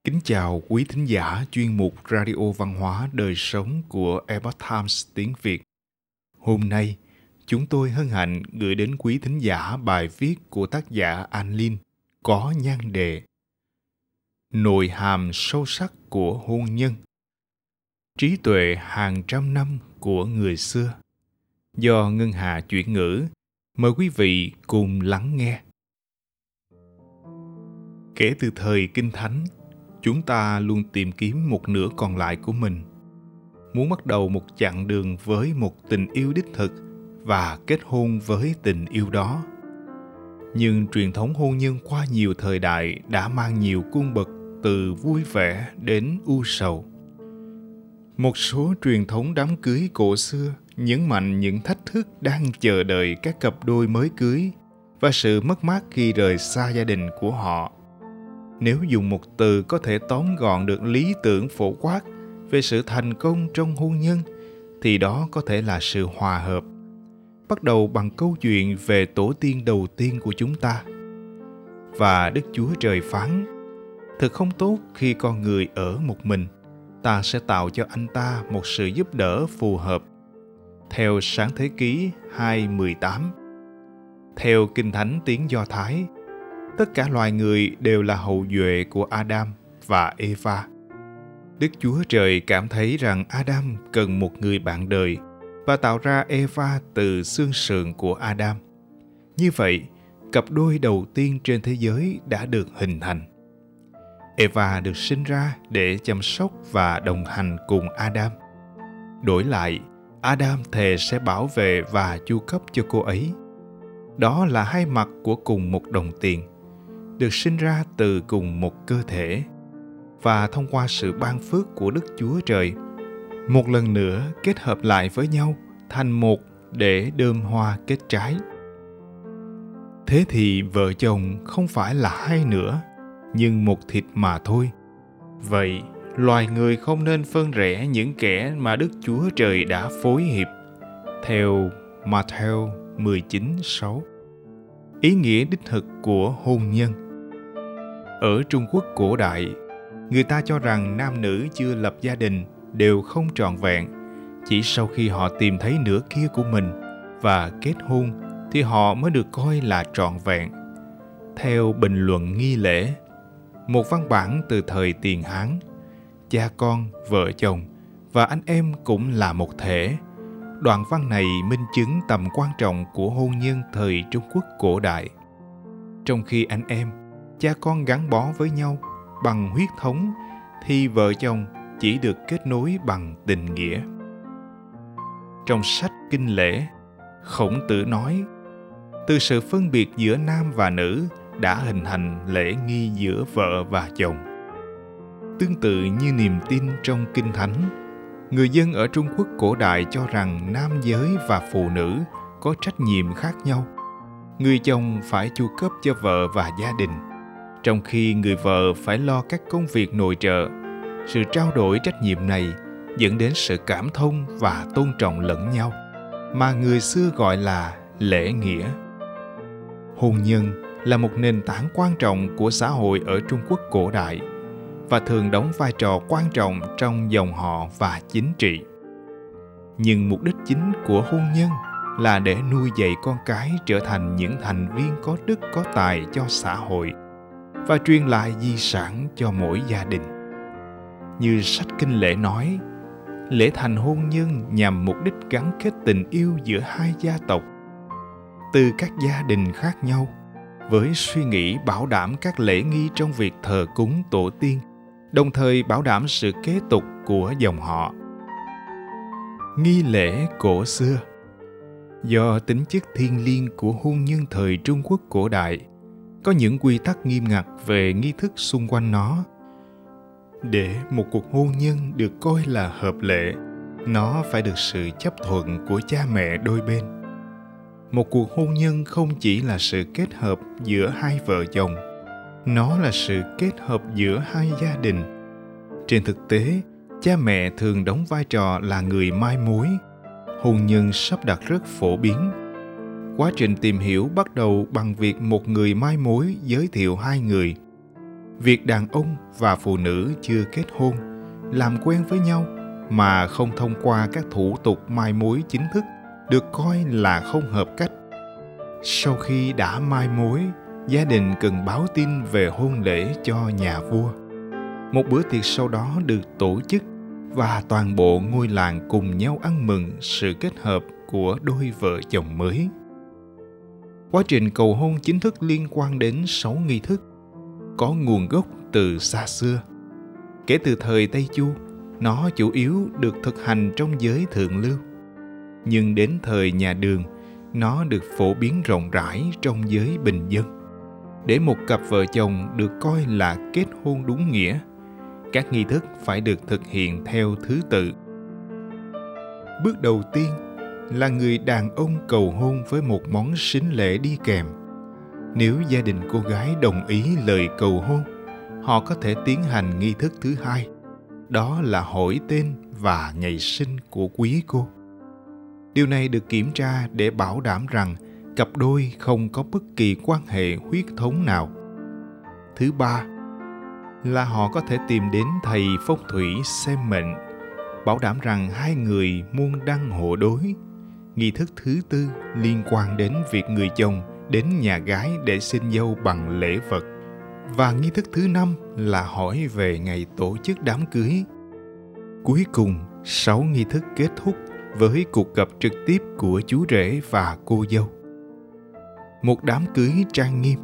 Kính chào quý thính giả chuyên mục Radio Văn hóa Đời Sống của Epoch Times tiếng Việt. Hôm nay, chúng tôi hân hạnh gửi đến quý thính giả bài viết của tác giả An Linh có nhan đề Nội hàm sâu sắc của hôn nhân, trí tuệ hàng trăm năm của người xưa. Do Ngân Hà chuyển ngữ, mời quý vị cùng lắng nghe. Kể từ thời Kinh Thánh, chúng ta luôn tìm kiếm một nửa còn lại của mình, muốn bắt đầu một chặng đường với một tình yêu đích thực và kết hôn với tình yêu đó. Nhưng truyền thống hôn nhân qua nhiều thời đại đã mang nhiều cung bậc từ vui vẻ đến u sầu. Một số truyền thống đám cưới cổ xưa nhấn mạnh những thách thức đang chờ đợi các cặp đôi mới cưới và sự mất mát khi rời xa gia đình của họ. Nếu dùng một từ có thể tóm gọn được lý tưởng phổ quát về sự thành công trong hôn nhân, thì đó có thể là sự hòa hợp. Bắt đầu bằng câu chuyện về tổ tiên đầu tiên của chúng ta. Và Đức Chúa Trời phán, thật không tốt khi con người ở một mình, ta sẽ tạo cho anh ta một sự giúp đỡ phù hợp. Theo Sáng Thế Ký 2:18. Theo Kinh Thánh tiếng Do Thái, tất cả loài người đều là hậu duệ của Adam và Eva. Đức Chúa Trời cảm thấy rằng Adam cần một người bạn đời và tạo ra Eva từ xương sườn của Adam. Như vậy, cặp đôi đầu tiên trên thế giới đã được hình thành. Eva được sinh ra để chăm sóc và đồng hành cùng Adam. Đổi lại, Adam thề sẽ bảo vệ và chu cấp cho cô ấy. Đó là hai mặt của cùng một đồng tiền, được sinh ra từ cùng một cơ thể, và thông qua sự ban phước của Đức Chúa Trời, một lần nữa kết hợp lại với nhau thành một để đơm hoa kết trái. Thế thì vợ chồng không phải là hai nữa, nhưng một thịt mà thôi. Vậy, loài người không nên phân rẽ những kẻ mà Đức Chúa Trời đã phối hiệp. Theo Matthew 19:6. Ý nghĩa đích thực của hôn nhân. Ở Trung Quốc cổ đại, người ta cho rằng nam nữ chưa lập gia đình đều không trọn vẹn. Chỉ sau khi họ tìm thấy nửa kia của mình và kết hôn thì họ mới được coi là trọn vẹn. Theo bình luận nghi lễ, một văn bản từ thời Tiền Hán, cha con, vợ chồng và anh em cũng là một thể. Đoạn văn này minh chứng tầm quan trọng của hôn nhân thời Trung Quốc cổ đại. Trong khi anh em, cha con gắn bó với nhau bằng huyết thống, thì vợ chồng chỉ được kết nối bằng tình nghĩa. Trong sách Kinh Lễ, Khổng Tử nói, từ sự phân biệt giữa nam và nữ đã hình thành lễ nghi giữa vợ và chồng. Tương tự như niềm tin trong Kinh Thánh, người dân ở Trung Quốc cổ đại cho rằng nam giới và phụ nữ có trách nhiệm khác nhau. Người chồng phải chu cấp cho vợ và gia đình, trong khi người vợ phải lo các công việc nội trợ. Sự trao đổi trách nhiệm này dẫn đến sự cảm thông và tôn trọng lẫn nhau, mà người xưa gọi là lễ nghĩa. Hôn nhân là một nền tảng quan trọng của xã hội ở Trung Quốc cổ đại và thường đóng vai trò quan trọng trong dòng họ và chính trị. Nhưng mục đích chính của hôn nhân là để nuôi dạy con cái trở thành những thành viên có đức có tài cho xã hội và truyền lại di sản cho mỗi gia đình. Như sách Kinh Lễ nói, lễ thành hôn nhân nhằm mục đích gắn kết tình yêu giữa hai gia tộc từ các gia đình khác nhau, với suy nghĩ bảo đảm các lễ nghi trong việc thờ cúng tổ tiên, đồng thời bảo đảm sự kế tục của dòng họ. Nghi lễ cổ xưa. Do tính chất thiêng liêng của hôn nhân thời Trung Quốc cổ đại, có những quy tắc nghiêm ngặt về nghi thức xung quanh nó. Để một cuộc hôn nhân được coi là hợp lệ, nó phải được sự chấp thuận của cha mẹ đôi bên. Một cuộc hôn nhân không chỉ là sự kết hợp giữa hai vợ chồng, nó là sự kết hợp giữa hai gia đình. Trên thực tế, cha mẹ thường đóng vai trò là người mai mối. Hôn nhân sắp đặt rất phổ biến. Quá trình tìm hiểu bắt đầu bằng việc một người mai mối giới thiệu hai người. Việc đàn ông và phụ nữ chưa kết hôn làm quen với nhau mà không thông qua các thủ tục mai mối chính thức được coi là không hợp cách. Sau khi đã mai mối, gia đình cần báo tin về hôn lễ cho nhà vua. Một bữa tiệc sau đó được tổ chức và toàn bộ ngôi làng cùng nhau ăn mừng sự kết hợp của đôi vợ chồng mới. Quá trình cầu hôn chính thức liên quan đến 6 nghi thức, có nguồn gốc từ xa xưa. Kể từ thời Tây Chu, nó chủ yếu được thực hành trong giới thượng lưu. Nhưng đến thời nhà Đường, nó được phổ biến rộng rãi trong giới bình dân. Để một cặp vợ chồng được coi là kết hôn đúng nghĩa, các nghi thức phải được thực hiện theo thứ tự. Bước đầu tiên là người đàn ông cầu hôn với một món sính lễ đi kèm. Nếu gia đình cô gái đồng ý lời cầu hôn, họ có thể tiến hành nghi thức thứ hai, đó là hỏi tên và ngày sinh của quý cô. Điều này được kiểm tra để bảo đảm rằng cặp đôi không có bất kỳ quan hệ huyết thống nào. Thứ ba là họ có thể tìm đến thầy phong thủy xem mệnh, bảo đảm rằng hai người môn đăng hộ đối. Nghi thức thứ tư liên quan đến việc người chồng đến nhà gái để xin dâu bằng lễ vật. Và nghi thức thứ năm là hỏi về ngày tổ chức đám cưới. Cuối cùng, 6 nghi thức kết thúc với cuộc gặp trực tiếp của chú rể và cô dâu. Một đám cưới trang nghiêm.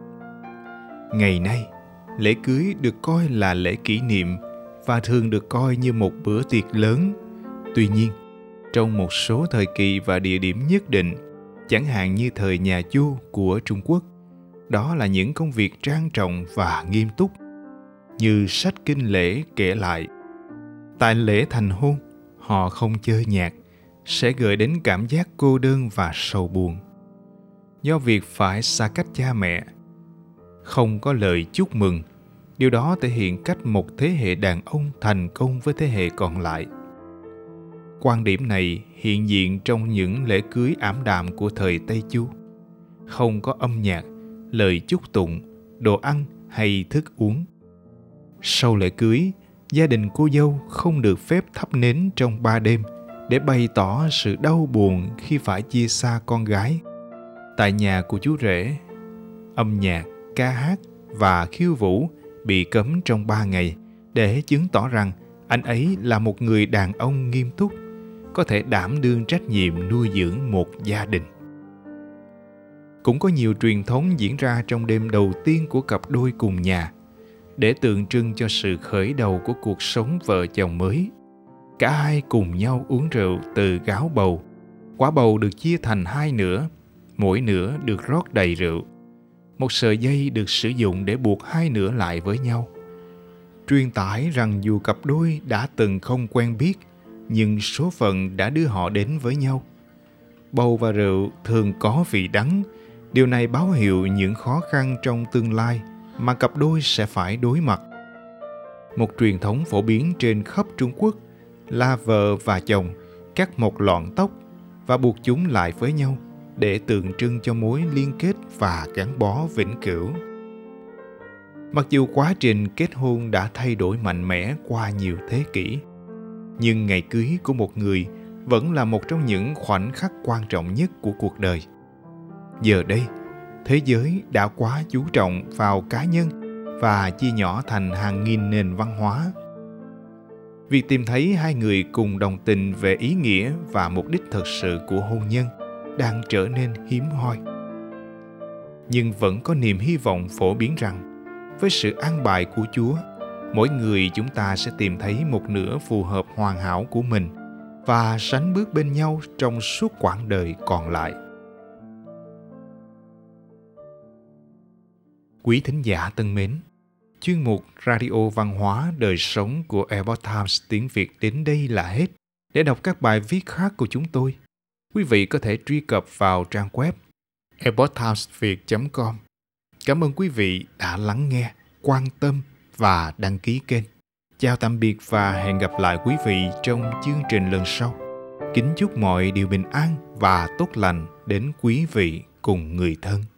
Ngày nay, lễ cưới được coi là lễ kỷ niệm và thường được coi như một bữa tiệc lớn. Tuy nhiên, trong một số thời kỳ và địa điểm nhất định, chẳng hạn như thời nhà Chu của Trung Quốc, đó là những công việc trang trọng và nghiêm túc. Như sách kinh lễ kể lại, tại lễ thành hôn, họ không chơi nhạc, sẽ gợi đến cảm giác cô đơn và sầu buồn. Do việc phải xa cách cha mẹ, không có lời chúc mừng, điều đó thể hiện cách một thế hệ đàn ông thành công với thế hệ còn lại. Quan điểm này hiện diện trong những lễ cưới ảm đạm của thời Tây Chu. Không có âm nhạc, lời chúc tụng, đồ ăn hay thức uống. Sau lễ cưới, gia đình cô dâu không được phép thắp nến trong 3 đêm để bày tỏ sự đau buồn khi phải chia xa con gái. Tại nhà của chú rể, âm nhạc, ca hát và khiêu vũ bị cấm trong 3 ngày để chứng tỏ rằng anh ấy là một người đàn ông nghiêm túc, có thể đảm đương trách nhiệm nuôi dưỡng một gia đình. Cũng có nhiều truyền thống diễn ra trong đêm đầu tiên của cặp đôi cùng nhà, để tượng trưng cho sự khởi đầu của cuộc sống vợ chồng mới. Cả hai cùng nhau uống rượu từ gáo bầu. Quả bầu được chia thành 2 nửa, mỗi nửa được rót đầy rượu. Một sợi dây được sử dụng để buộc 2 nửa lại với nhau. Truyền tải rằng dù cặp đôi đã từng không quen biết, nhưng số phận đã đưa họ đến với nhau. Bầu và rượu thường có vị đắng. Điều này báo hiệu những khó khăn trong tương lai mà cặp đôi sẽ phải đối mặt. Một truyền thống phổ biến trên khắp Trung Quốc là vợ và chồng cắt một lọn tóc và buộc chúng lại với nhau để tượng trưng cho mối liên kết và gắn bó vĩnh cửu. Mặc dù quá trình kết hôn đã thay đổi mạnh mẽ qua nhiều thế kỷ, nhưng ngày cưới của một người vẫn là một trong những khoảnh khắc quan trọng nhất của cuộc đời. Giờ đây, thế giới đã quá chú trọng vào cá nhân và chia nhỏ thành hàng nghìn nền văn hóa. Việc tìm thấy hai người cùng đồng tình về ý nghĩa và mục đích thực sự của hôn nhân đang trở nên hiếm hoi. Nhưng vẫn có niềm hy vọng phổ biến rằng, với sự an bài của Chúa, mỗi người chúng ta sẽ tìm thấy một nửa phù hợp hoàn hảo của mình và sánh bước bên nhau trong suốt quãng đời còn lại. Quý thính giả thân mến, chuyên mục Radio Văn hóa Đời Sống của Epoch Times tiếng Việt đến đây là hết. Để đọc các bài viết khác của chúng tôi, quý vị có thể truy cập vào trang web epochtimesviet.com. Cảm ơn quý vị đã lắng nghe, quan tâm và đăng ký kênh. Chào tạm biệt và hẹn gặp lại quý vị trong chương trình lần sau. Kính chúc mọi điều bình an và tốt lành đến quý vị cùng người thân.